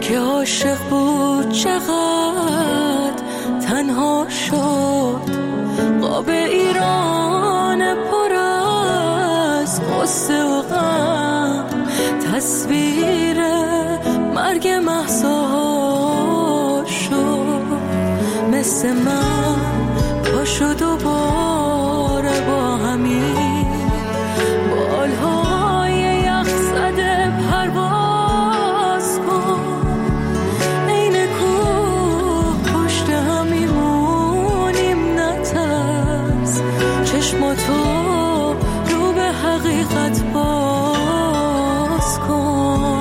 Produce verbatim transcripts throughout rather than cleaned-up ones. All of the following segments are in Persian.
که عاشق بود چقدر تنها شد. قاب ایران پر از غصه و غم، تصویر مرگ مهسا شد. مثل من پاشو دوباره با همین بالهای یخ زده پرواز کن. این کوه پشت هم میمونیم نترس، چشماتو رو به حقیقت باز کن.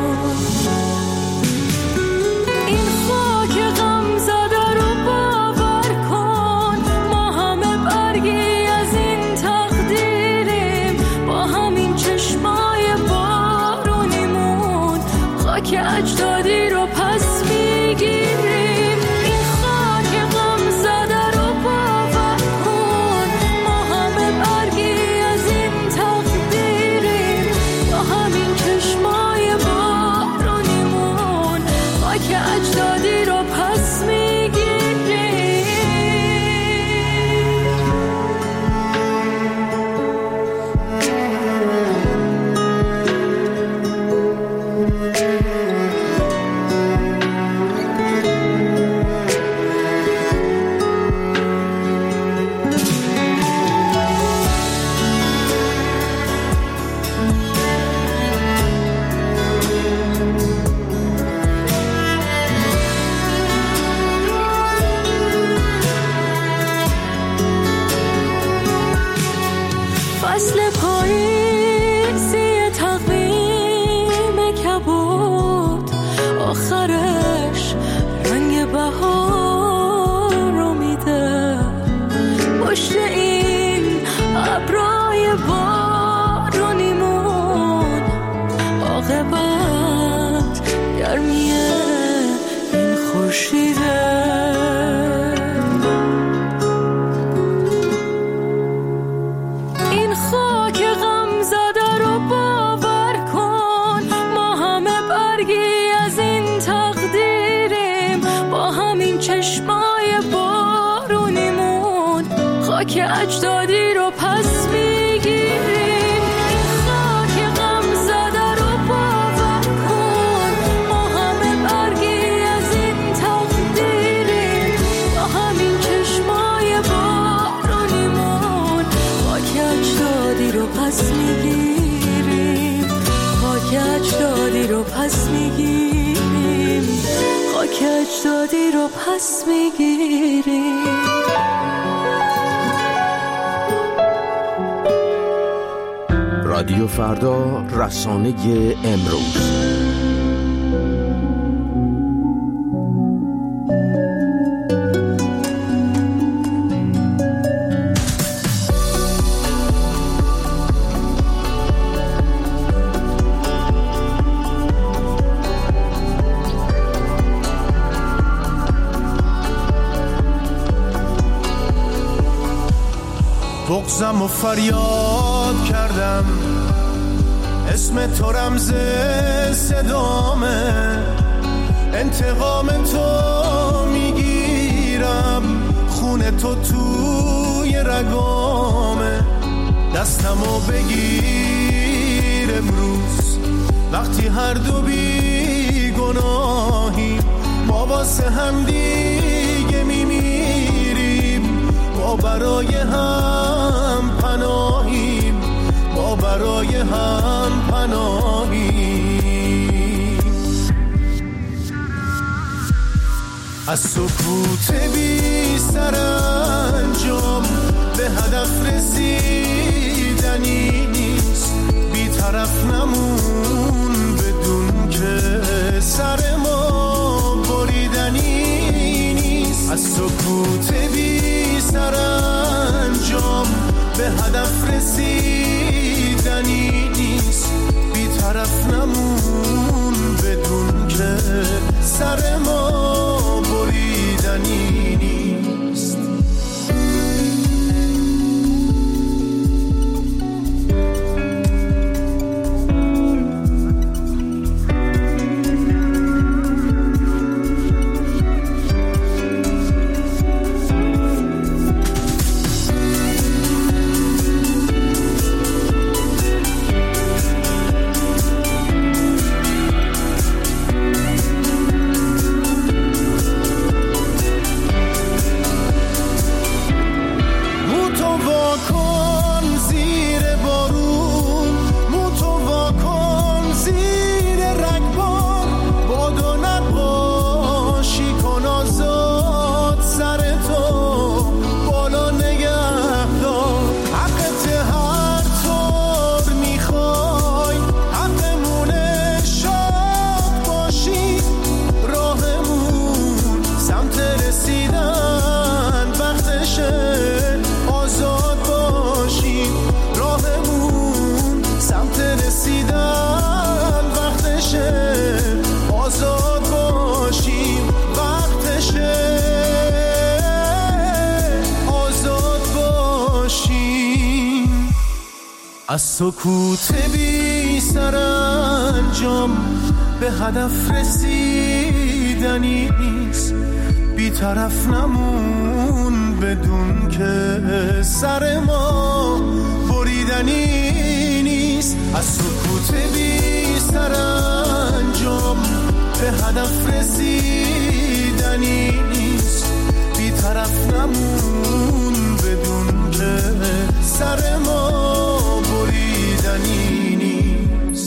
این خاک غم زده رو باور کن، ما همه برگی از این تقدیریم. با همین چشمای بارونیمون خاک اجدادی رو پس میگیریم. این خاک غم زده رو باور کن، ما همه برگی از این تقدیریم. با همین چشمای بارونیمون خاک اجدادی رو پس میگیریم. فصل پاییزی تقویم کبود، آخرش رنگ بهار رو میده. پشت این ابرای بارونیمون عاقبت گرمی این خورشیده. این خاک غم زده رو باور کن، ما همه برگی از این تقدیریم. با همین چشمای بارونیمون خاک اجدادی رو پس میگیریم. این خاک غم زده رو باور کن، ما همه برگی از این تقدیریم. با همین چشمای بارونیمون خاک اجدادی رو پس میگیریم. خاک اجدادی رو پس میگیریم. خاک اجدادی رو پس میگیریم. رادیو فردا، رسانه امروز. بغضم و فریاد کردم، اسم تو رمز صدامه. انتقام تو میگیرم، خون تو توی رگامه. دستمو بگیر امروز، وقتی هر دو بی گناهیم. ما واسه هم دیگه میمیریم، ما برای هم پناهیم. ما برای هم پناهیم. از سکوت بی سرانجام به هدف رسیدنی نیست. بی طرف نمون بدون که سر ما بریدنی نیست. از سکوت بی سرانجام به هدف رسیدنی نیست. بی طرف نمون بدون که سر ما بریدنی نیست. از سکوت بی سرانجام به هدف رسیدنی نیست، بی طرف نمون بدون که سر ما بریدنی نیست. از سکوت بی سرانجام به هدف رسیدنی نیست، بی طرف نمون بدون که سر ما بریدنی نیست.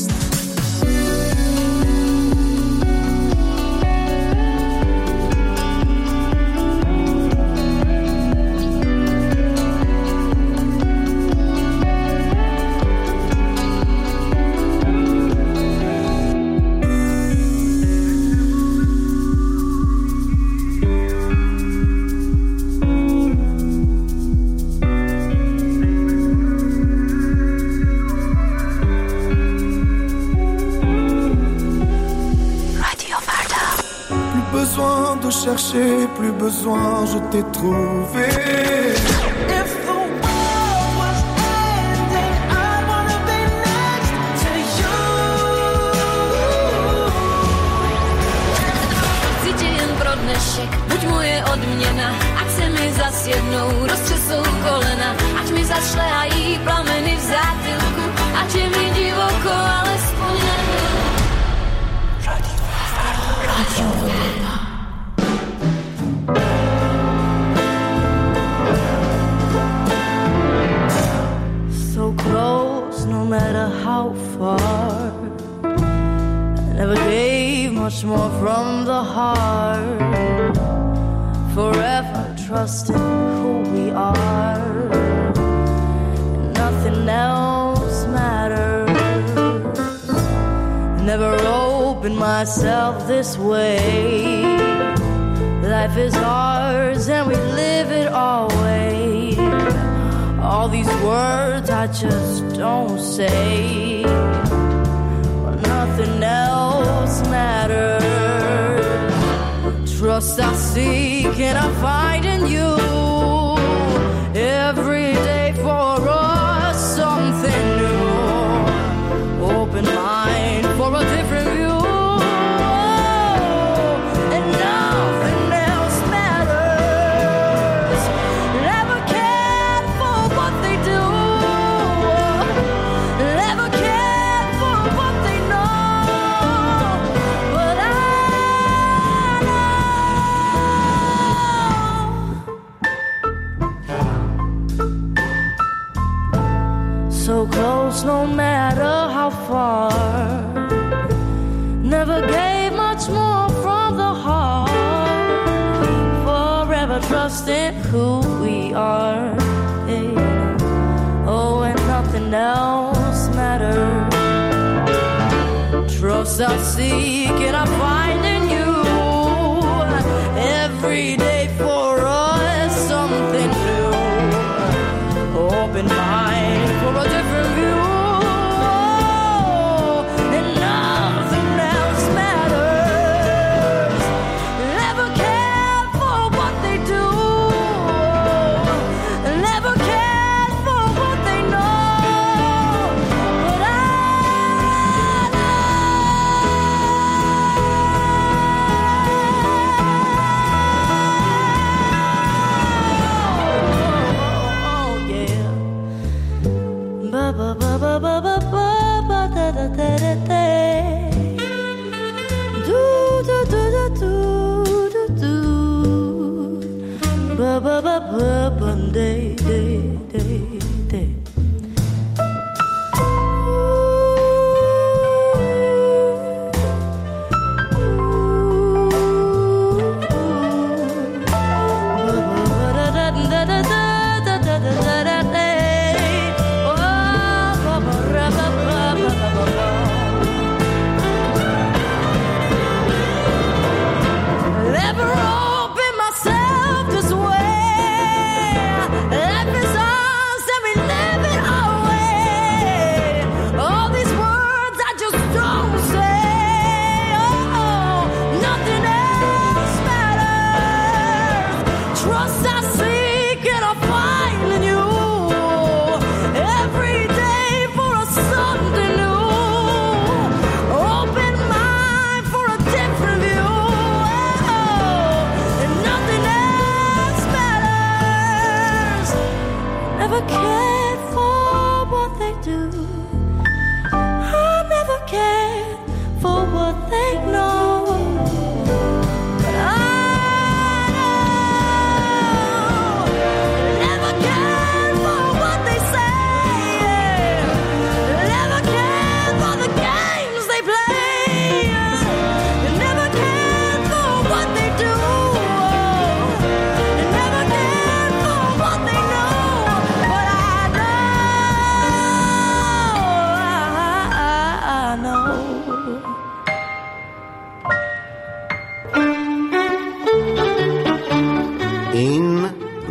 De chercher, plus besoin, je t'ai trouvé. If the world was ending, I wanna be next to you. Tydzień pro dnešek, buď moje odměna, ať se mi zas jednou roztřesou kolena, ať mi zašlehají plameny v zátylku, ať je mi divoko, alespoň jednou. Radio Radio close, no matter how far. I never gave much more from the heart. Forever trusting who we are. Nothing else matters. Never opened myself this way. Life is ours and we live it always. All these words I just don't say, but nothing else matters. Trust I seek and I find in you. Every day for us something new. Open mind for a different view. So close, no matter how far. Never gave much more from the heart. Forever trusting who we are. Yeah. Oh, and nothing else matters. Trust I seek and I find in you. Every day for us something new. Open mind for a different view. And nothing else matters. Never cared for what they do. Never cared for what they know. But I know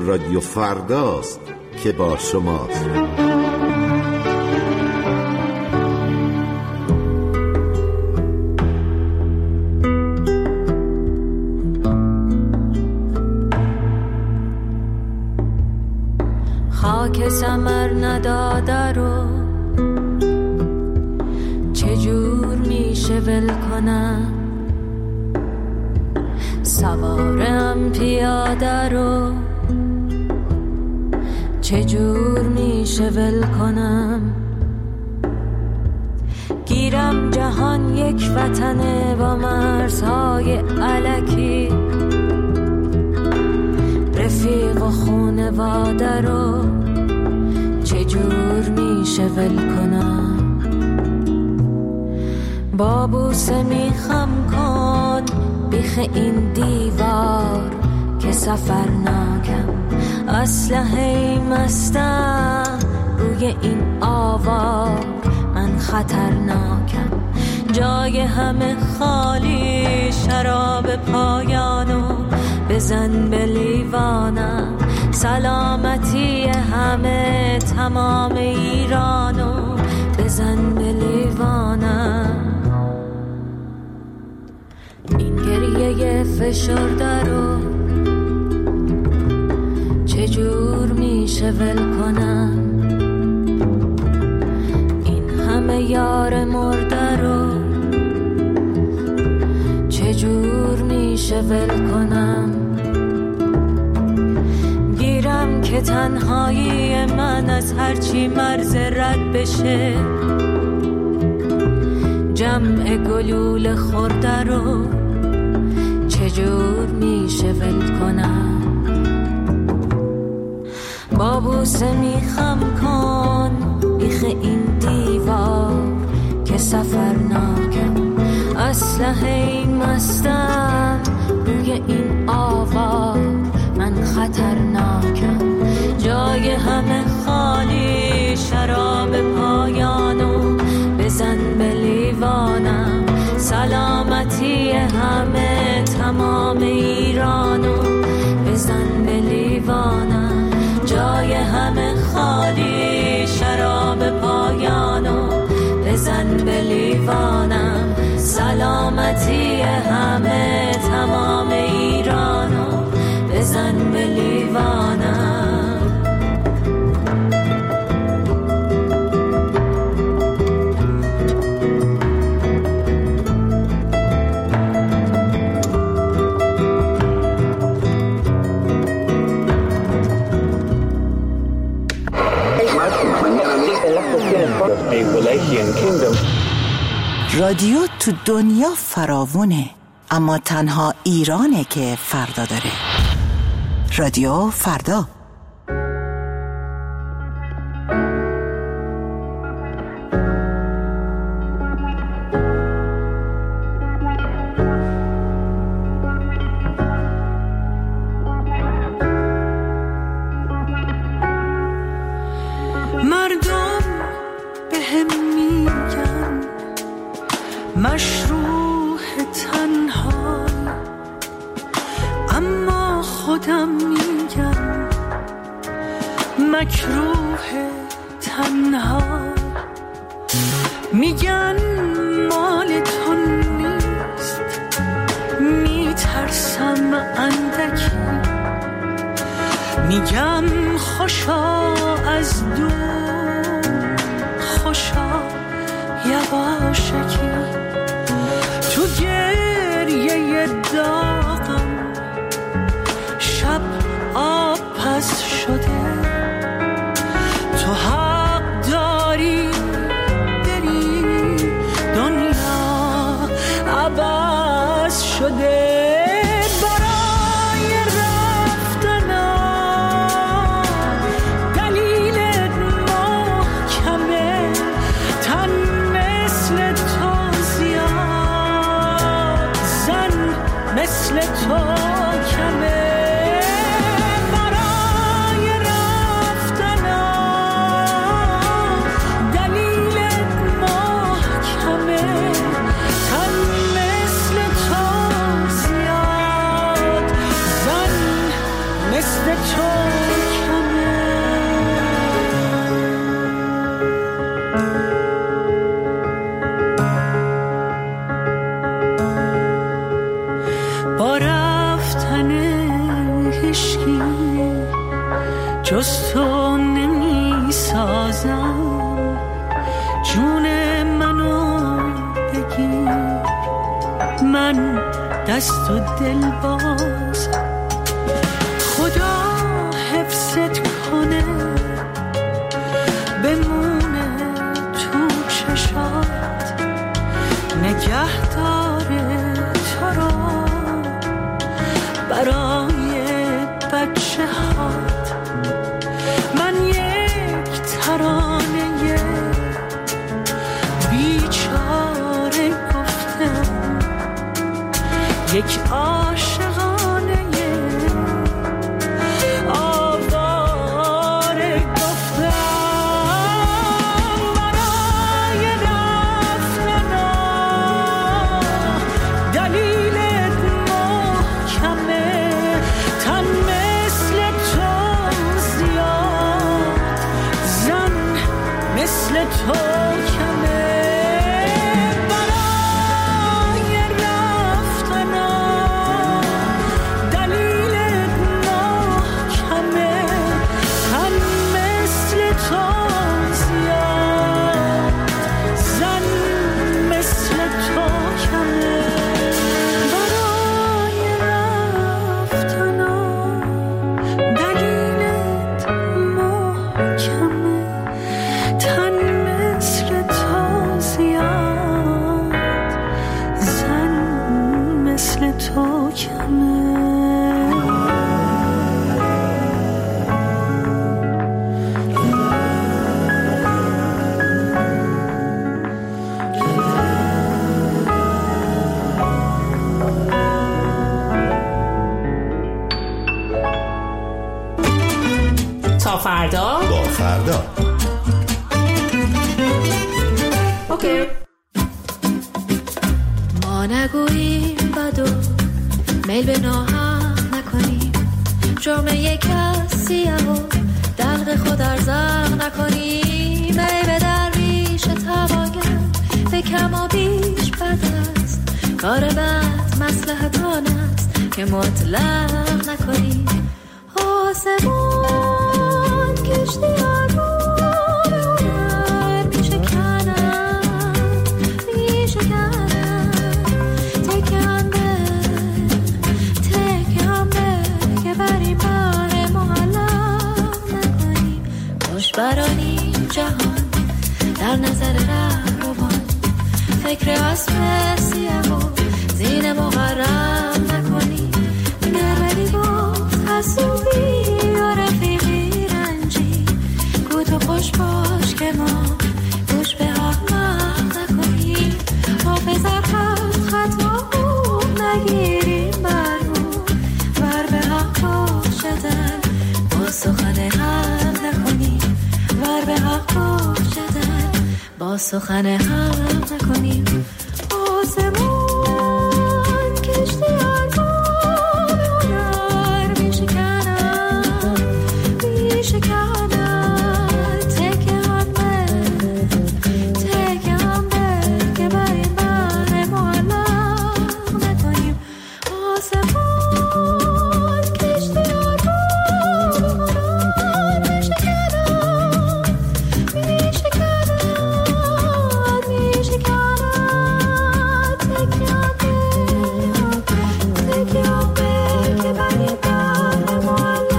رادیو فرداست که با شماست. خاک ثمر نداده رو چجور میشه ول کنم، سوارم پیاده رو چجور میشه ول کنم. گیرم جهان یک وطنه با مرزهای الکی، رفیق و خونواده رو چجور میشه ول کنم. با بوسه میخم کن بیخ این دیوار که سفر ناکم، اسلحه مستم روی این آوار، من خطرناکم. جای همه خالی، شراب پایانو بزن به لیوانم. سلامتی همه تمام ایرانو بزن به لیوانم. این گریه فشرده رو چجور میشه ول کنم. این همه یار مرده رو چجور میشه ول کنم. گیرم که تنهایی من از هرچی مرز رد بشه، جمع گلول خورده رو چجور میشه ول کنم. با بوسه میخم کن بیخ این دیوار که سفر ناکم، اسلحه مستم روی این آوار، من خطرناکم. جای همه خالی، شراب پایانو بزن به لیوانم. سلامتی همه تمام ایرانو بزن به لیوانم. جای همه خالی، شراب پایانو بزن به لیوانم. سلامتی همه تمام ایرانو بزن به لیوانم. رادیو تو دنیا فراوونه، اما تنها ایرانه که فردا داره. رادیو فردا. مردم به هم میگن مشروح تنها، اما خودم میگم مکروه تنها. میگن مال تو نیست، میترسم اندکی. میگم خوشا از دور، خوشا یواشکی. تو گریه داغم شب آب پس شده. تو حق داری بری، دنیا عباس شده. مثل تو کمه برای رفتنم، دلیل محکمه. تن مثل تو زیاد، زن مثل تو من هیشکی جز تو نمی سازم، جون منو بگیر من دست و دل باز، خدا حفظت کنه بمونه تو چشات، نگه داره تو رو برای بچه هات. من یک ترانه بیچاره گفتم، یک عاشقانه آواره گفتم، برای رفتنا دلیلت محکمه، تن مثل تو زیاد، زن مثل تو کمه. فردا با فردا اوکی. ما نگوییم بدو میل به ناحق نکنیم، جرم یک کسیه و دلق خود ارزاق نکنیم، ای به درویش تواگر به کم و بیش بد است، کار بد مصلحت آن است که مطلق نکنیم. آسمان کشتی آرمان هنر میشه کنن میشه کنن، تکم به تکم به که بریم بار معلق نکنیم، باش برانیم جهان در نظر ره روان، فکر اسب سیه و زین مغرم نکنیم، نگردی با حسوبی و رفیقی رنجی، گو تو خوش باش که ما گوش به احمق نکنیم، حافظت هم خطا نگیریم برمون، ور به حق باشدن با سخن هم نکنیم، ور به حق باشدن با سخن هم نکنیم. آسمان کشتی آرمان هنر میشه کنن میشه کنن، تکه هم به تکه هم به که بریم بر معلق نکنیم. آسمان کشتی آرمان هنر میشه کنن میشه کنن میشه کنن، تکه هم به تکه هم به که بریم بر معلق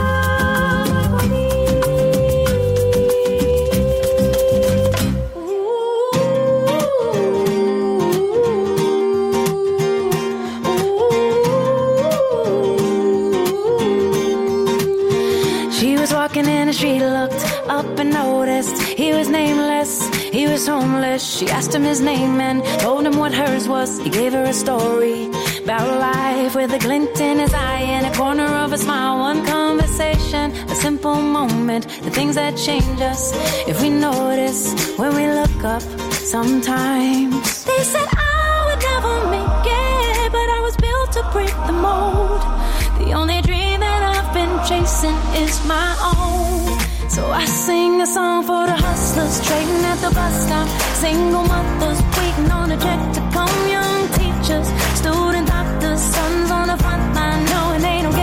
She was walking in the street, looked up and noticed he was nameless, he was homeless. She asked him his name and told him what hers was. He gave her a story about life with a glint in his eye and a corner of a smile. One conversation, a simple moment, the things that change us if we notice when we look up sometimes. They said I would never make it, but I was built to break the mold. The only dream that I've been chasing is my own. So I sing a song for the hustlers trading at the bus stop, single mothers waiting on a check to come, young teachers, student doctors, sons on the front line knowing they don't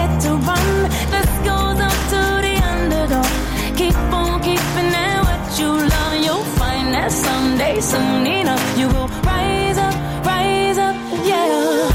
soon enough you will rise up, rise up, yeah.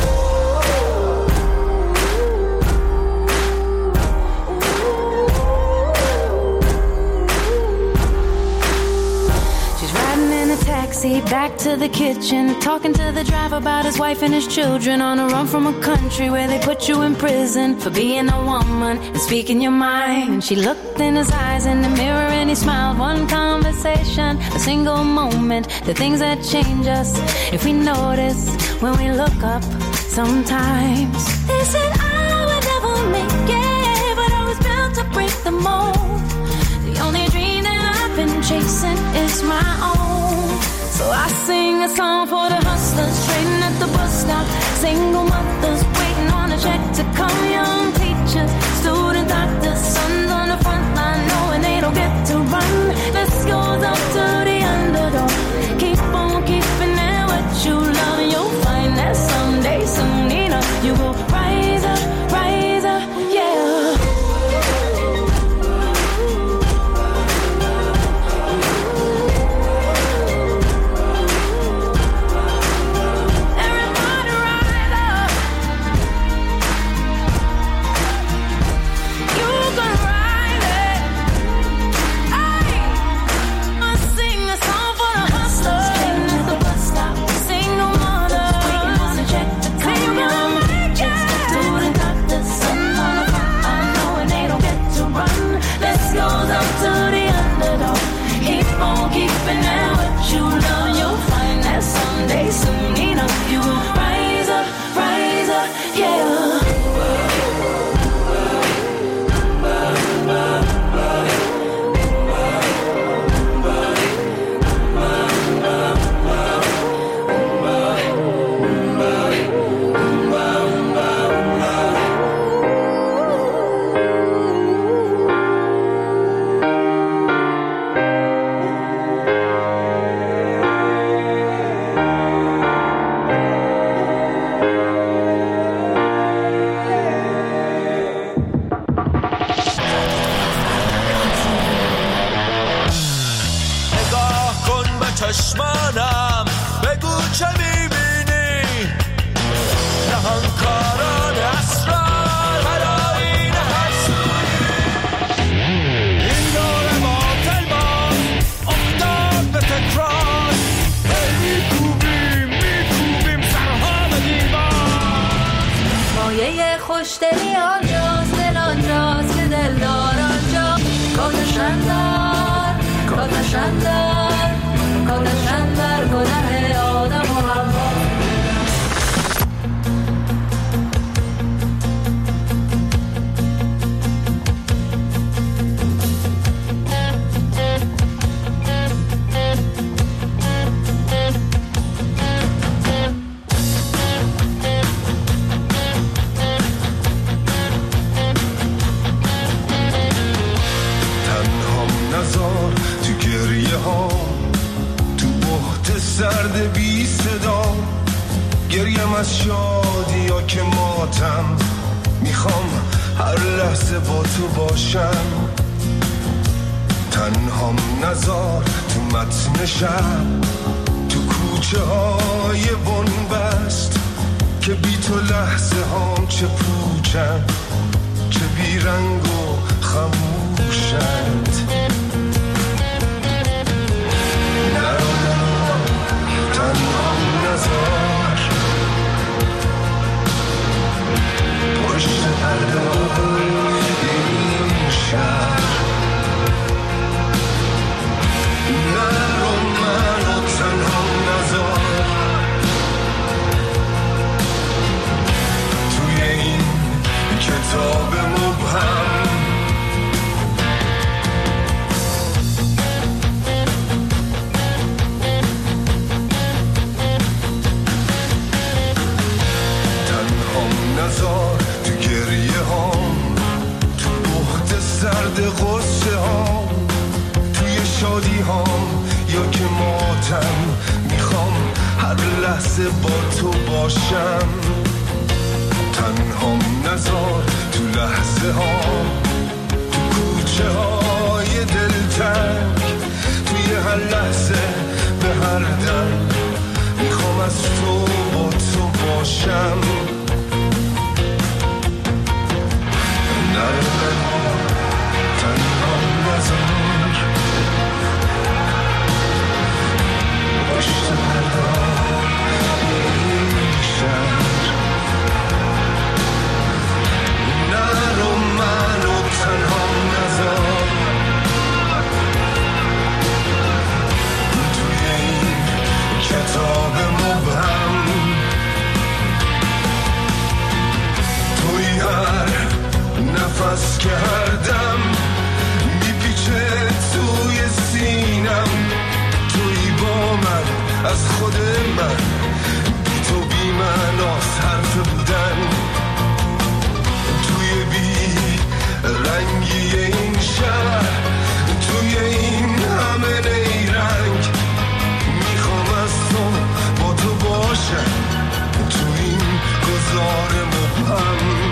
Taxi back to the kitchen, talking to the driver about his wife and his children, on a run from a country where they put you in prison for being a woman and speaking your mind. And she looked in his eyes in the mirror and he smiled. One conversation, a single moment, the things that change us if we notice when we look up sometimes. They said I would never make it, but I was built to break the mold. The only dream that I've been chasing is my own. So I sing a song for the hustlers trading at the bus stop, single mothers waiting on a check to come, young teachers, student doctors, sons on the front line knowing they don't get to run. This goes up to the underdog. Keep on keeping it what you love, and you'll find that someday, soon enough, you will rise up, rise up, yeah. Soon enough you will rise up, rise up, yeah. چشمانم بگو چه میبینی نهانکاران اسرار هلاین حسودی این دور باطل باز افتاد به تکرار میکوبیم میکوبیم سرها به دیوار مایه خوشدلی آنجاست دل آنجاست که دلدار آنجا کاتشن دار کاتشن دار کاتشن در گناه آدم و حوا سرد بی صدا گریم از شادی یا که ماتم میخوام هر لحظه با تو باشم تنهام نزار تو متن شب تو کوچه های بنبست که بی تو لحظه هام چه پوچن چه بی رنگ و خموشند تنهام نزار پشت پرده‌های این شهر نرو منو تنهام نزار توی این کتاب مبهم نزار تو گریه هام تو بخت سرد غصه هام توی شادی هام یا که ماتم میخوام هر لحظه با تو باشم تنهام نزار تو لحظه هام تو کوچه های دلتنگ توی هر لحظه به هر باشم. نره منو تنها نذار، پشت پردار این شهر. نرو منو تنها نذار، توی این کتاب مبهم توی هر نفس که هر دم میپیچه توی سینم. توی با من از خود من، بی تو بی من آس حرف بودن. توی بی رنگی این شهر، توی این همه نیرنگ، میخوام از تو با تو باشم. توی این گذار مبهم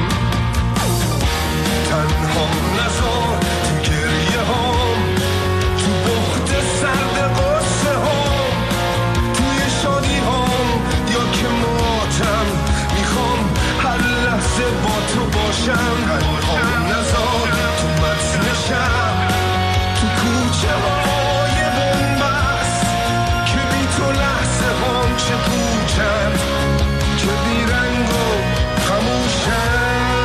تنها نذار، تو گریه هام، تو بخت سرد قصه هام، توی شادی هام یا که ماتم. میخوام هر لحظه با تو باشم. تنها نذار تو متن شب، تو کوچه های بنبست، که بی تو لحظه هام چه پوچند، که بی رنگ و خموشند.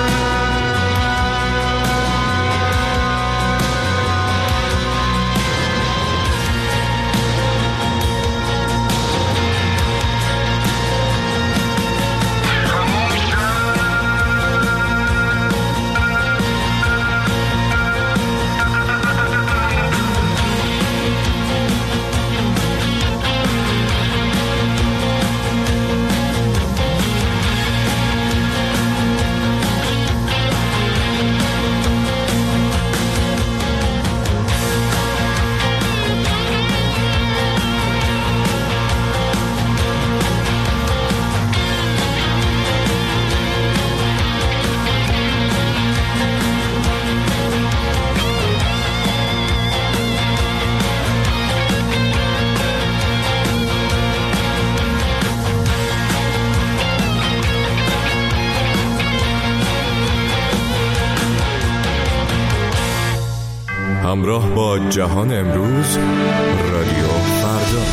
همراه با جهان امروز، رادیو فردا.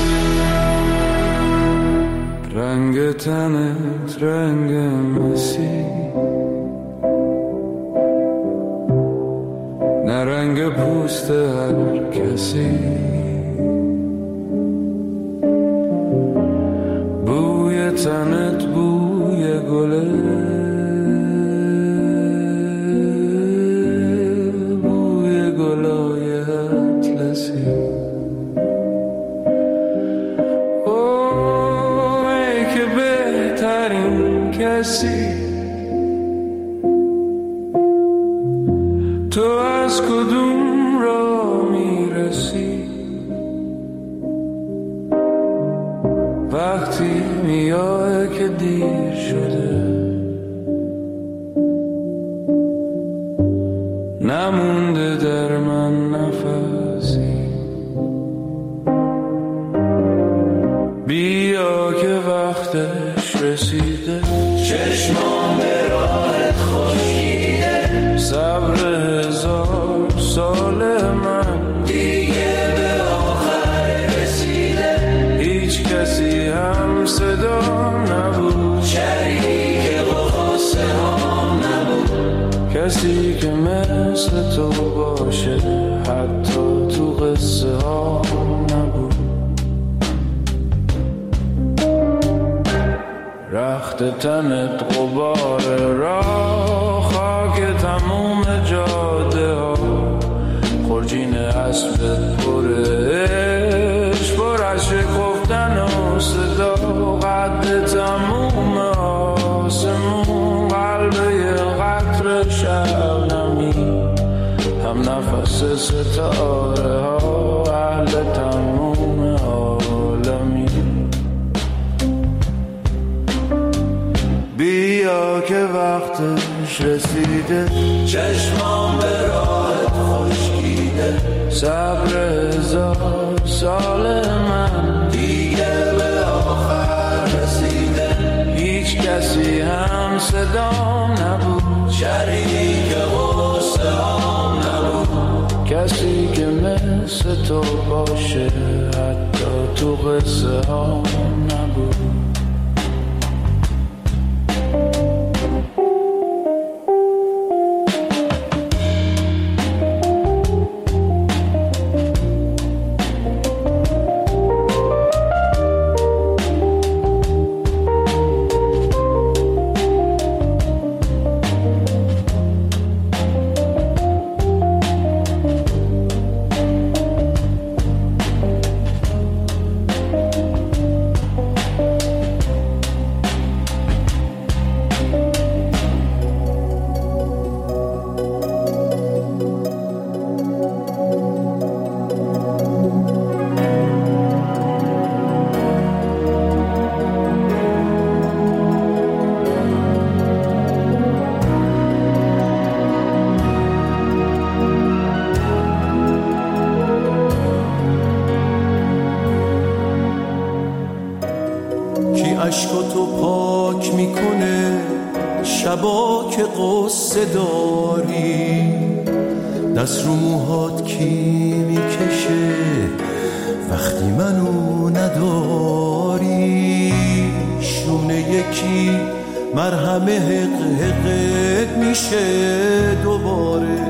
رنگ تنت رنگ مسیح، نه رنگ پوست هر کسی. بوی تنت بوی گله، تو از کدوم را میرسی؟ وقتی میای که دیر شده، نمونده در من نفسی. بیا که وقتش رسیده، چشمان به راهت خشکیده. صبر هزار سال من دیگه به آخر رسیده. هیچ کسی هم صدا نبود، شریک قصه ها نبود، کسی که مثل تو باشه حتی تو قصه ها نبود. رخت تنت غبار راه، خاک تموم جاده ها، خورجین اسبت پره عشق، پر از شکفتن و صدا. قد تموم آسمون، قلب یه قطر شبنمی، هم نفس ستاره ها، اهل تموم عالمی. بیا که وقتش رسیده، چشمان به راهت خشکیده. صبر هزار سال من دیگه به آخر رسیده. هیچ صدام نبود، شریک غصه هام نبود، کسی که مثل تو باشه حتی تو قصه هام نبود. عشقاتو پاک میکنه شبا که قصه داری، دست رو موهات کی میکشه وقتی منو نداری، شونه یکی مرهم حق حقت میشه دوباره،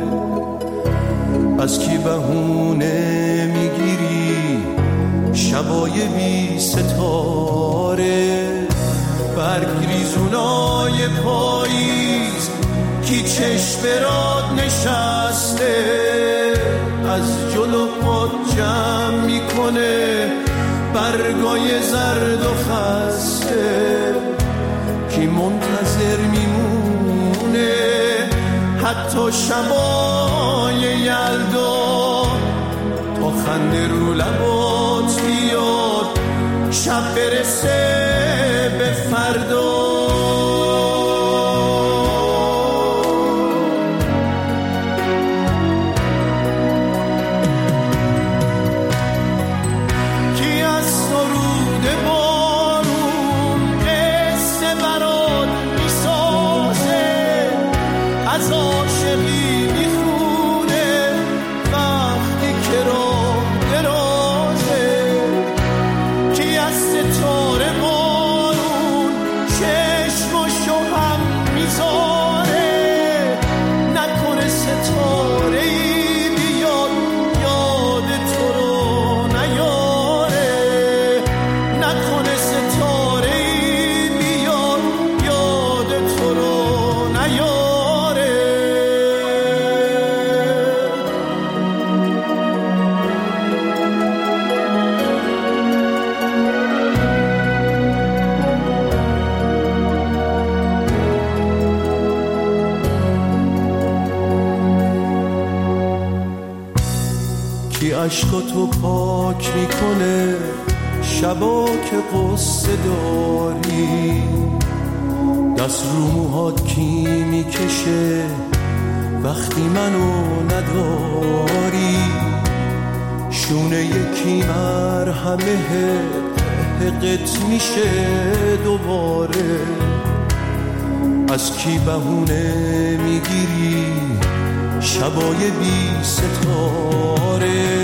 از کی بهونه میگیری شبای بی ستاره، برگ ریزونای پاییز کی چشم برات نشسته، از جلو پات جمع میکنه برگای زرد و خسته، کی منتظر میمونه حتی شبای یلدا تا خنده رو لبات بیاد شب برسه به فردا. کی از سرود بارون قصه برات میسازه، از عاشقی میخونه وقتی که راه درازه، کی از ستاره بارون چشماشو هم میذاره، نکنه ستاره ای بیاد یاد تو رو نیاره، نکنه ستاره ای بیاد یاد تو رو نیاره. کی عشقاتو پاک میکنه شبا که قصه داری، دست رو موهات کی میکشه وقتی منو نداری، شونه یکی مرهمه حقت میشه دوباره، از کی بهونه میگیری شبای بی ستاره،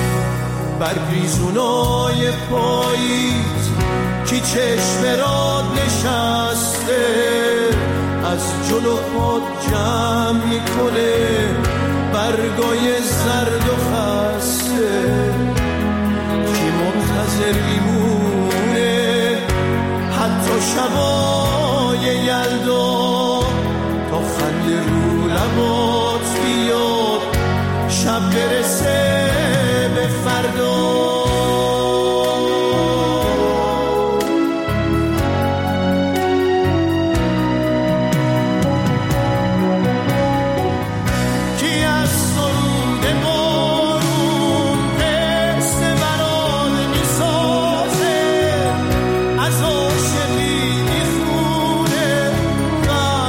برگریزونای پاییز کی چشم راد نشسته، از جلو پات جمع میکنه برگای زرد و خسته، کی منتظر میمونه حتی شبای یلدا تا خنده رو لبات بیاد شب برسه به فردا.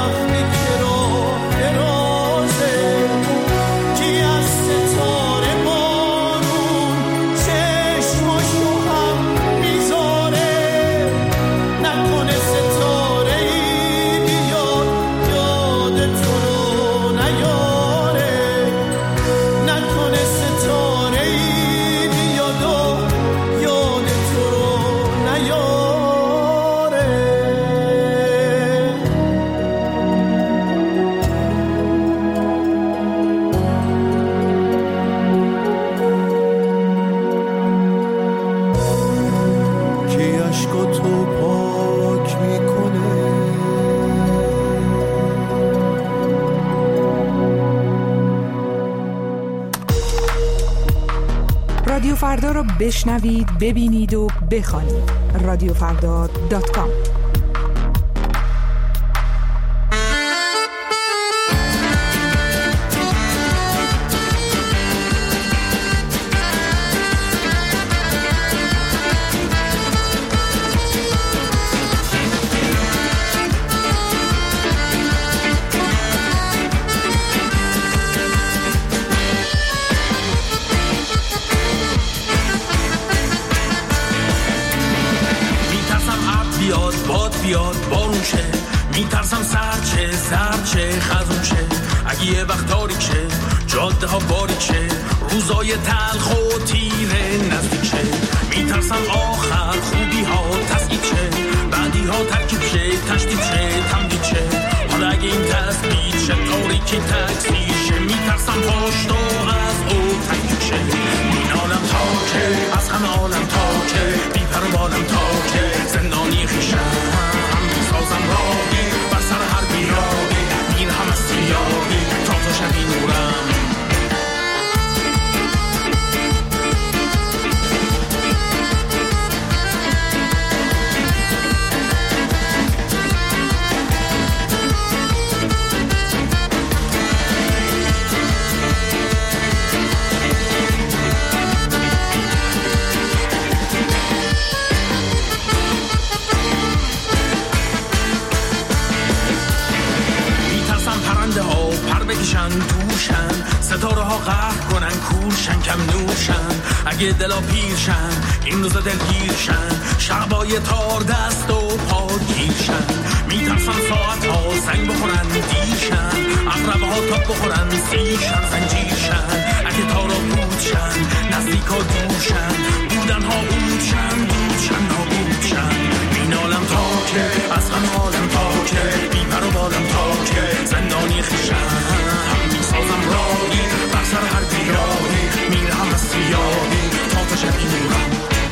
ستاره رادیو فردا را بشنوید، ببینید و بخوانید. رادیو فردا دات کام. بیاد بارون شه، میترسم سرد شه، زرد شه، خزون شه. اگه یه وقت تاریک شه، جاده ها باریک شه، روزای تلخ و تیره نزدیک شه. میترسم آخر خوبی ها تسکیت شه، بعدی ها ترکیب شه، تشدید شه، تمدید شه. حالا اگه این تثبیت شه، تاریکی تکثیر شه، میترسم پشت و از او تنگیک شه. این عالم تا که، از همه عالم تا که، بی پر و بالم تا که، زندانی خیشم سازم راهی بر سر هر بیراهی، این هم از سیاهی تا تو شبی نورم. توشن ستاره ها قهر کنن، کورشن، کم نورشن. اگه دلا پیرشن این روزا دلگیرشن، شبای تار دست و پا گیرشن. میترسن ساعت ها زنگ بخورن دیرشن، اقربه ها تاب بخورن سیرشن، زنجیرشن. اگه تارا بودشن نزدیک ها دورشن، بودن ها بودشن، بودشن ها بودشن. این عالم تا که، از غم عالم تا که، بی پر و بالم تا که، زندانی خیشن سازم راهی بر سر هر بیراهی، میرم از سیاهی تا تو شبی نورم.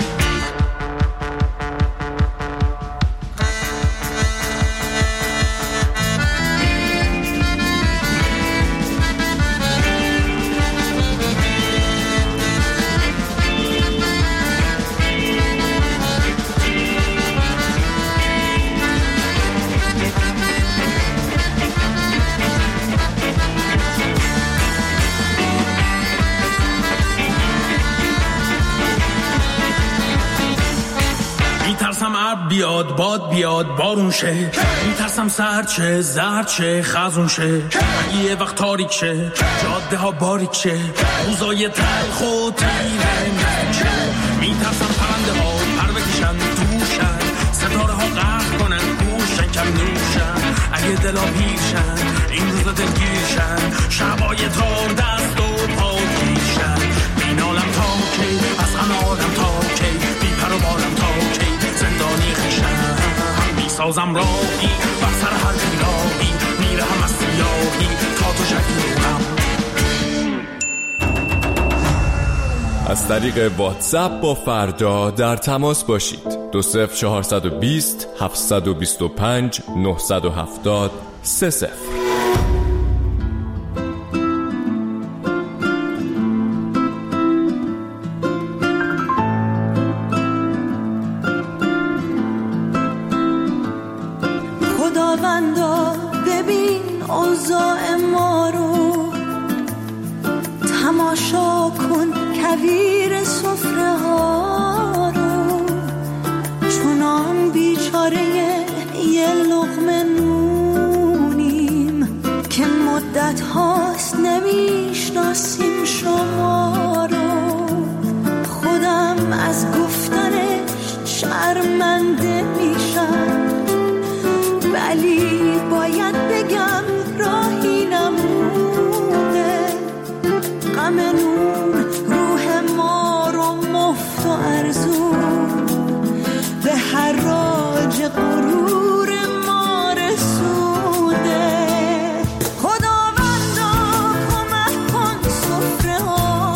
بیاد باد بیاد بارون شه، میترسم سرد شه، زرد شه، خزون شه. اگه یه وقت تاریک شه، جاده ها باریک شه، روزای تلخ و تیره نزدیک شه. میترسم پرنده ها پر بکشن توشن، ستاره ها قهر کنن گوشن، کم نوشن. اگه دلا پیرشن این روزا دلگیرشن، شبای تار دست و پا گیرشن. این عالم تا کی، از همه عالم تا کی، بی پر و بالم تا کی، زندانی خیشم میسازم راهی بر سر هر بیراهی، میرم از سیاهی تا تو شبی نورم. از طریق واتساپ با فردا در تماس باشید. دو صفر چهارصد و بیست هفتصد و بیست و پنج نهصد و هفتاد سه صفر. خداوندا ببین اوضاع ما رو، تماشا کن کویر سفره ها رو. چونان بیچاره یه لقمه نونیم که مدت هاست نمیشناسیم شما رو. خودم از گفتنش شرمنده میشم، ولی باید بگم راهی نمونه. غم نون روح ما رو مفت و ارزون، به حراج غرور ما رسونده. خداوندا کمک کن سفره ها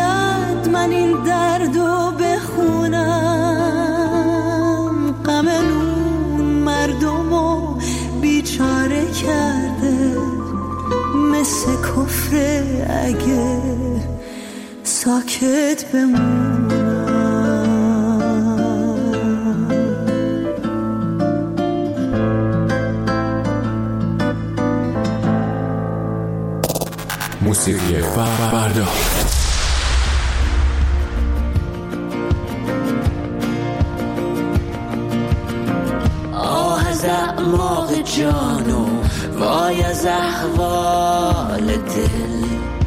باید من این دردو بخونم؟ غم اون مردمو بیچاره کرده، مثل کفر اگه ساکت بمونم. موسیقی فردا. آه از اعماق جانو وای از احوال دل،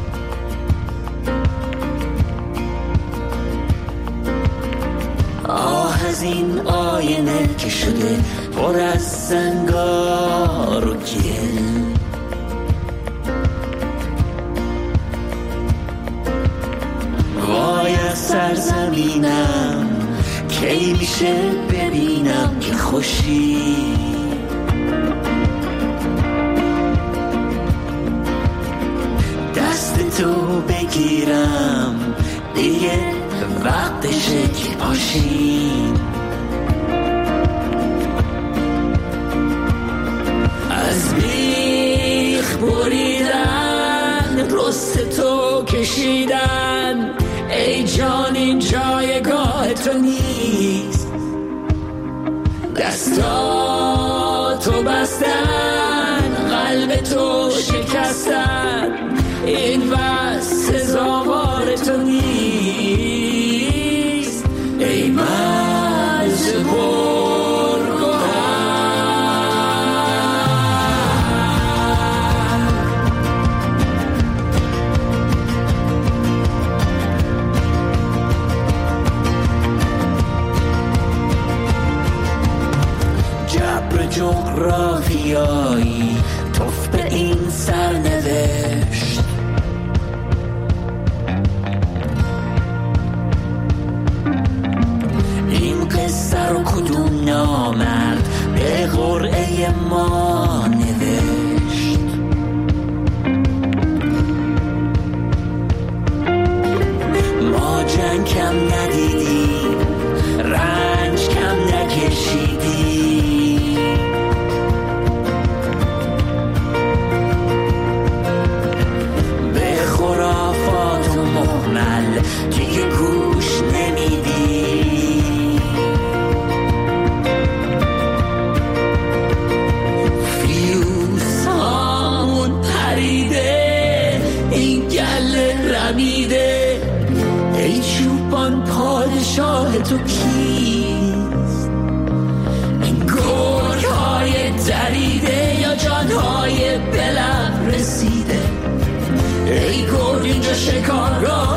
آه از این آینه که شده پر از زنگار و گل. وای از سرزمینم کی میشه ببینم که خوشی، دست تو بگیرم دیگه وقتشه که پاشیم. از بیخ بریدن رست تو کشیدن، ای جان این جایگاه تو نیست. دستاتو بستن قلب تو شکستن، این بس سزاوار تو نیست. ای مرز جغرافیایی توف به این سرنوشت، این قصه رو کدوم نامرد به قرعه ما نوشت. ما جنگ کم ندیدیم، رنج کم نکشیدیم، دیگه گوش نمیدی. فیوز همون پریده، این گله رمیده، ای چوبان پادشاه تو کیست؟ این گرگ های دریده یا جانهای بلب رسیده، ای گرگ اینجا شکار را